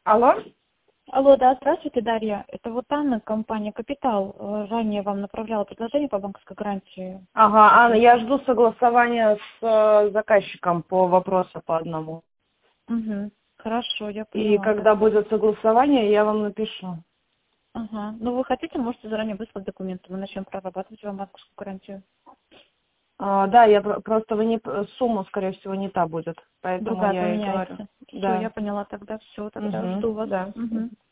Алло? Алло, да, здравствуйте, Дарья. Это вот Анна, компания «Капитал». Ранее вам направляла предложение по банковской гарантии. Ага, Анна, я жду согласования с заказчиком по вопросу по одному. Угу. Хорошо, я И поняла когда тогда. будет согласование, я вам напишу. Ага. Ну, вы хотите, можете заранее выслать документы. Мы начнем прорабатывать вам банковскую гарантию. Да, я просто сумма, скорее всего, не та будет. Поэтому Другая я и говорю. поменяется. Все, Да. я поняла тогда. Все, тогда Угу, жду вас. да. Угу.